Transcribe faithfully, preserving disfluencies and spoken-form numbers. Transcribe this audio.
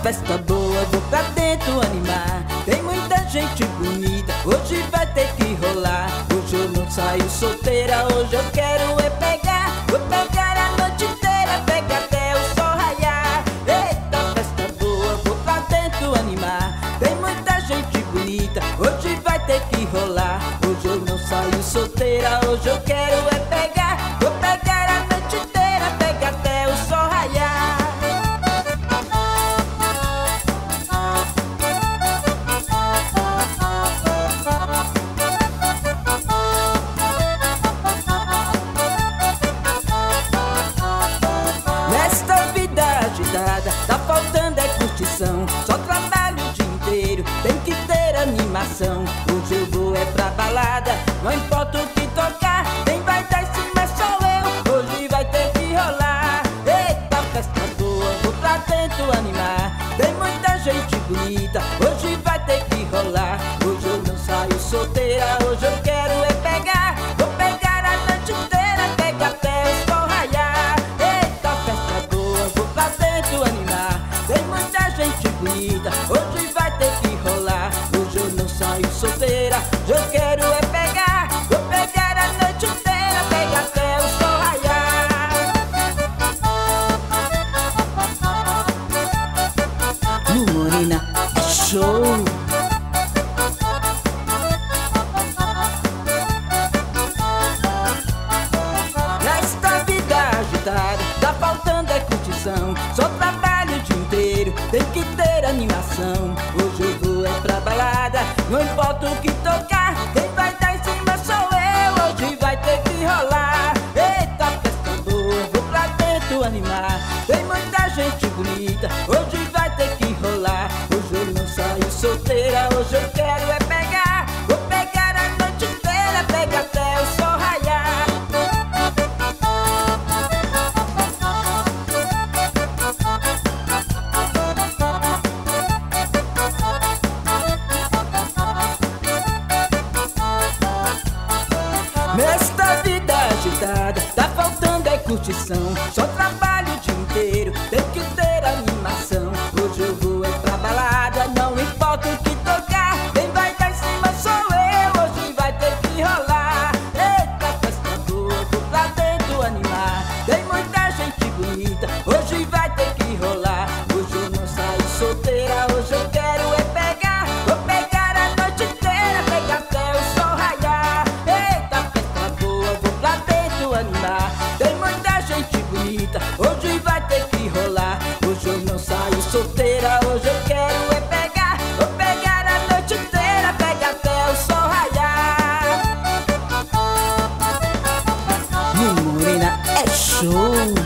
festa boa, vou pra dentro animar. Tem muita gente bonita, hoje vai ter que rolar. Hoje eu não saio solteira, hoje eu quero é pegar. Vou pegar a noite inteira, pegar até o sol raiar. Eita, festa boa, vou pra dentro animar. Tem muita gente bonita, hoje vai ter que rolar. Hoje eu não saio solteira, hoje eu quero é pegar. Vou pegar a noite inteira, pegar até o sol raiar. Nesta vida agitada, tá faltando é curtição. Só trabalho o dia inteiro, tem que ter animação. Hoje eu vou é pra balada, não importa o que tocar. Quem vai dar em cima sou eu, hoje vai ter que rolar. Eita, festa boa, vou pra dentro animar. Tem muita gente bonita, hoje vai ter que rolar. Hoje eu não saio solteira, hoje eu quero é pegar. Vou pegar a noite inteira, pegar até o sol raiar. Eita, festa boa, vou pra dentro animar. Tem muita gente bonita, hoje vai ter que rolar. Hoje eu não saio solteira, hoje eu quero é pegar. Vou pegar a noite inteira, pegar até o sol raiar. No Morena é show. Nesta vida agitada, tá faltando é curtição. Só trabalho o dia inteiro, tem que ter animação. Hoje eu vou é pra balada, não importa o que tocar. Quem vai dar em cima sou eu, hoje vai ter que rolar. Eita, festa boa, vou pra dentro animar. Tem muita gente bonita, hoje vai ter que rolar. Hoje eu não saio solteira, hoje eu quero é pegar. Vou pegar a noite inteira, pegar até o sol raiar. Nesta vida agitada, tá faltando é curtição. Só trabalho o dia inteiro, tem que ter animação. Hoje eu vou é pra balada, não importa o que tocar. Quem vai dar em cima sou eu, hoje vai ter que rolar. Eita, festa boa, vou pra dentro animar. Tem muita gente bonita, hoje vai ter que rolar. Hoje eu não saio solteira, hoje eu quero é pegar. Vou pegar a noite inteira, pegar até o sol raiar. Eita, festa boa, vou pra dentro animar. Tem muita gente bonita, hoje vai ter que rolar. Hoje eu não saio solteira, hoje eu quero é pegar. Vou pegar a noite inteira, pegar até o sol raiar. No Morena é show.